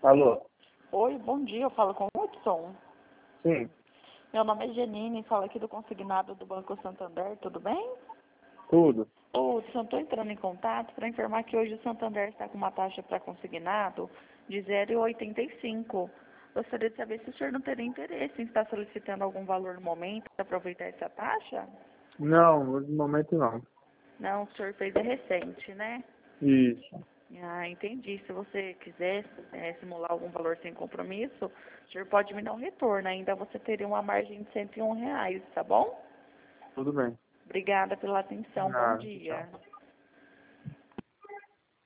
Alô? Oi, bom dia, eu falo com o Hudson. Sim, Meu nome é Janine, falo aqui do consignado do Banco Santander, tudo bem? tudo. Ô, Hudson, estou entrando em contato para informar que hoje o Santander está com uma taxa para consignado de 0,85. Gostaria de saber se o senhor não teria interesse em estar solicitando algum valor no momento para aproveitar essa taxa? Não, no momento não. Não, o senhor fez recente, né? Isso, Ah, entendi. Se você quiser simular algum valor sem compromisso, o senhor pode me dar um retorno. Ainda você teria uma margem de R$ 101, tá bom? tudo bem. Obrigada pela atenção. Bom Nada, tchau. dia.